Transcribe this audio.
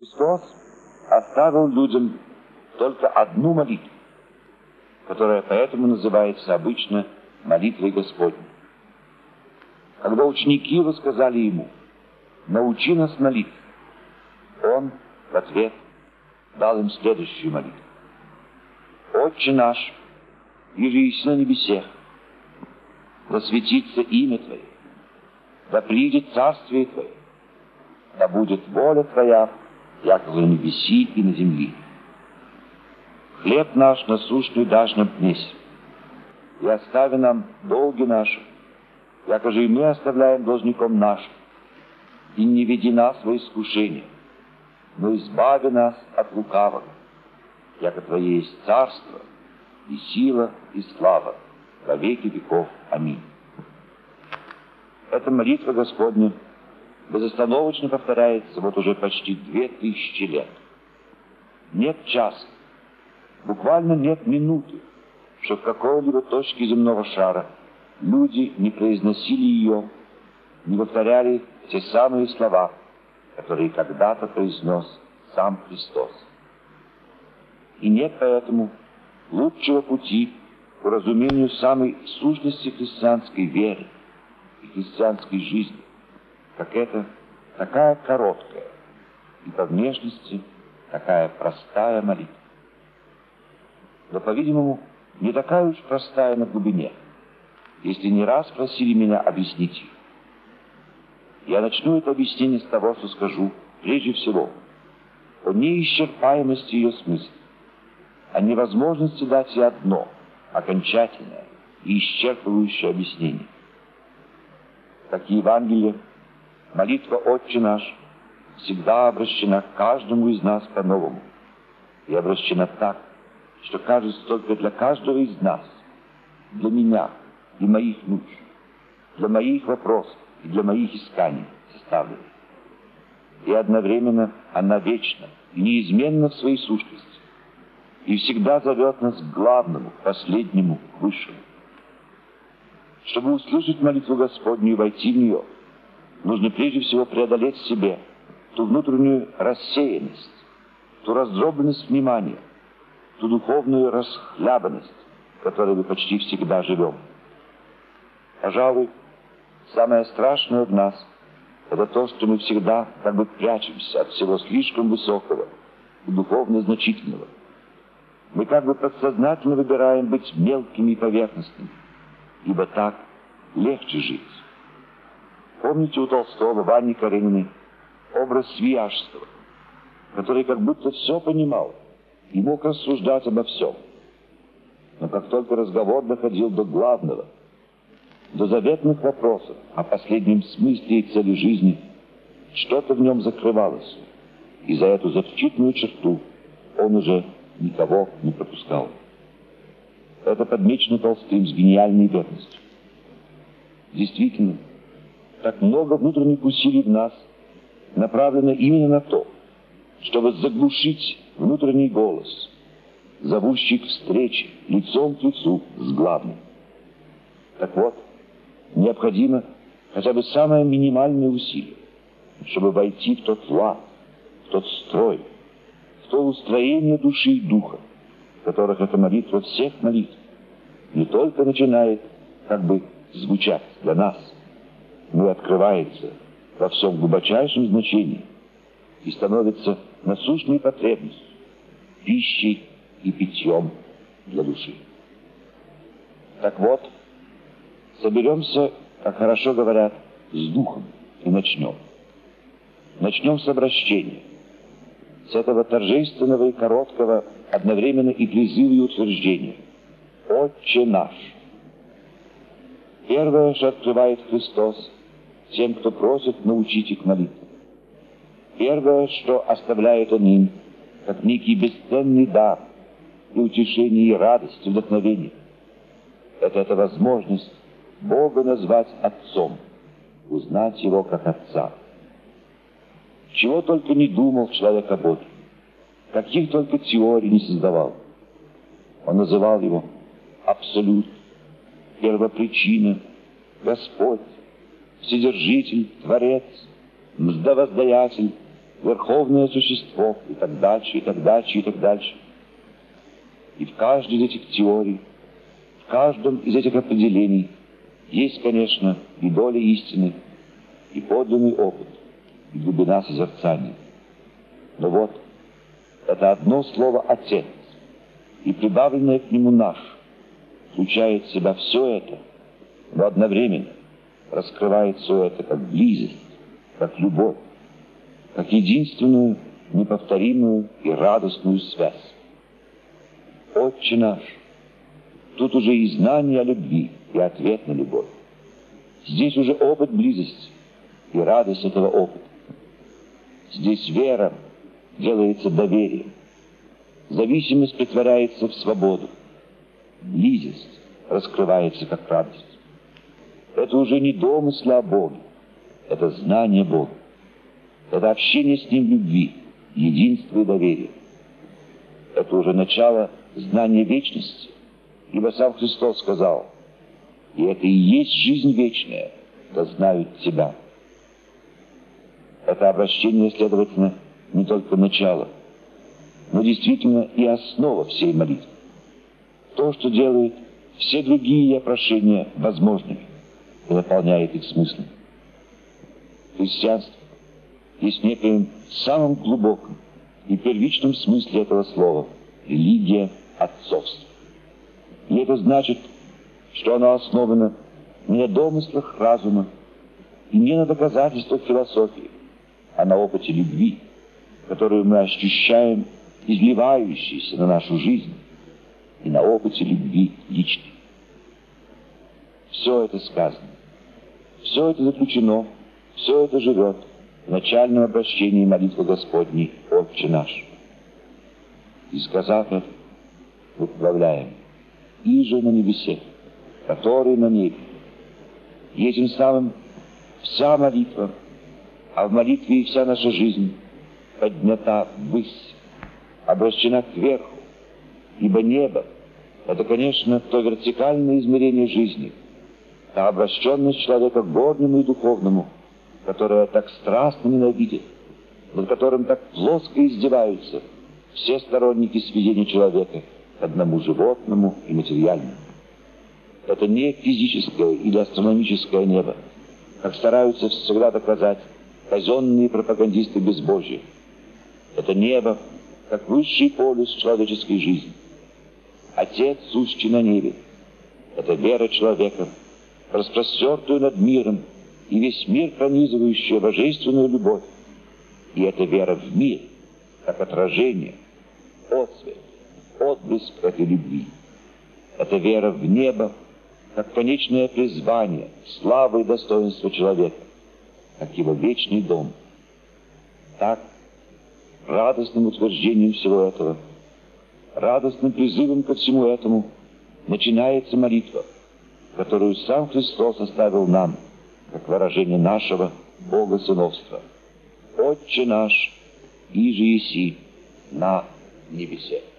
Христос оставил людям только одну молитву, которая поэтому называется обычно молитвой Господней. Когда ученики рассказали ему: «Научи нас молиться», он в ответ дал им следующую молитву: «Отче наш, иже еси на небесех, да светится имя Твое, да придет царствие Твое, да будет воля Твоя, яко на небеси и на земли. Хлеб наш насущный дашь нам днесь, и остави нам долги наши, яко же и мы оставляем должником нашим, и не веди нас во искушение, но избави нас от лукавого, яко Твое есть царство, и сила, и слава во веки веков. Аминь». Эта молитва Господня безостановочно повторяется вот уже почти 2000 лет. Нет часа, буквально нет минуты, что в какой-либо точке земного шара люди не произносили ее, не повторяли те самые слова, которые когда-то произнес сам Христос. И нет поэтому лучшего пути к разумению самой сущности христианской веры и христианской жизни, как это такая короткая и по внешности такая простая молитва. Но, по-видимому, не такая уж простая на глубине, если не раз просили меня объяснить ее. Я начну это объяснение с того, что скажу прежде всего о неисчерпаемости ее смысла, о невозможности дать ей одно, окончательное и исчерпывающее объяснение. Как и Евангелие, молитва «Отче наш» всегда обращена к каждому из нас по-новому, и обращена так, что кажется только для каждого из нас, для меня и моих нужд, для моих вопросов и для моих исканий составлена. И одновременно она вечна и неизменна в своей сущности, и всегда зовет нас к главному, к последнему, к высшему. Чтобы услышать молитву Господню и войти в нее, нужно прежде всего преодолеть в себе ту внутреннюю рассеянность, ту раздробленность внимания, ту духовную расхлябанность, в которой мы почти всегда живем. Пожалуй, самое страшное в нас — это то, что мы всегда как бы прячемся от всего слишком высокого и духовно значительного. Мы как бы подсознательно выбираем быть мелкими и поверхностными, ибо так легче жить. Помните у Толстого, в Анне Карениной, образ Свияжского, который как будто все понимал и мог рассуждать обо всем. Но как только разговор доходил до главного, до заветных вопросов о последнем смысле и цели жизни, что-то в нем закрывалось, и за эту защитную черту он уже никого не пропускал. Это подмечено Толстым с гениальной верностью. Действительно, так много внутренних усилий в нас направлено именно на то, чтобы заглушить внутренний голос, зовущий к встрече лицом к лицу с главным. Так вот, необходимо хотя бы самое минимальное усилие, чтобы войти в тот лад, в тот строй, в то устроение души и духа, в которых эта молитва всех молитв не только начинает как бы звучать для нас, но и открывается во всем глубочайшем значении и становится насущной потребностью, пищей и питьем для души. Так вот, соберемся, как хорошо говорят, с духом и начнем. Начнем с обращения, с этого торжественного и короткого, одновременно и призыва и утверждения: «Отче наш». Первое, что открывает Христос тем, кто просит научить их молитве. Первое, что оставляет он им, как некий бесценный дар и утешение, и радость, и вдохновение, это возможность Бога назвать Отцом, узнать Его как Отца. Чего только не думал человек о Боге, каких только теорий не создавал. Он называл Его Абсолют, Первопричина, Господь, Вседержитель, Творец, Мздовоздаятель, верховное существо, и так дальше, и так дальше, и так дальше. И в каждой из этих теорий, в каждом из этих определений есть, конечно, и доля истины, и подлинный опыт, и глубина созерцания. Но вот, это одно слово «Отец», и прибавленное к нему «наш» включает в себя все это, но одновременно раскрывает все это как близость, как любовь, как единственную, неповторимую и радостную связь. Отче наш, тут уже и знание о любви, и ответ на любовь. Здесь уже опыт близости и радость этого опыта. Здесь вера делается доверием, зависимость притворяется в свободу, близость раскрывается как радость. Это уже не домыслы о Боге, это знание Бога, это общение с Ним любви, единства и доверия. Это уже начало знания вечности, ибо сам Христос сказал: «И это и есть жизнь вечная, да знают Тебя». Это обращение, следовательно, не только начало, но действительно и основа всей молитвы. То, что делает все другие прошения возможными и наполняет их смыслом. Христианство есть в некоем самом глубоком и первичном смысле этого слова религия отцовства. И это значит, что оно основано не на домыслах разума и не на доказательствах философии, а на опыте любви, которую мы ощущаем, изливающейся на нашу жизнь, и на опыте любви личной. Все это сказано, все это заключено, все это живет в начальном обращении молитвы Господней «Отче наш». И сказав это, выправляем: «Иже на небесе, который на небе». И этим самым вся молитва, а в молитве и вся наша жизнь поднята ввысь, обращена кверху, ибо небо — это, конечно, то вертикальное измерение жизни, та обращенность человека к горнему и духовному, которое так страстно ненавидит, над которым так плоско издеваются все сторонники сведения человека к одному животному и материальному. Это не физическое или астрономическое небо, как стараются всегда доказать казенные пропагандисты безбожия. Это небо, как высший полюс человеческой жизни. Отец, сущий на небе, это вера человека, распростертую над миром и весь мир пронизывающая божественную любовь. И это вера в мир, как отражение, отцвет, отблеск этой любви. Это вера в небо, как конечное призвание, славы и достоинства человека, как его вечный дом. Так, радостным утверждением всего этого, радостным призывом ко всему этому начинается молитва, которую сам Христос оставил нам, как выражение нашего богосыновства. «Отче наш, иже еси на небесе».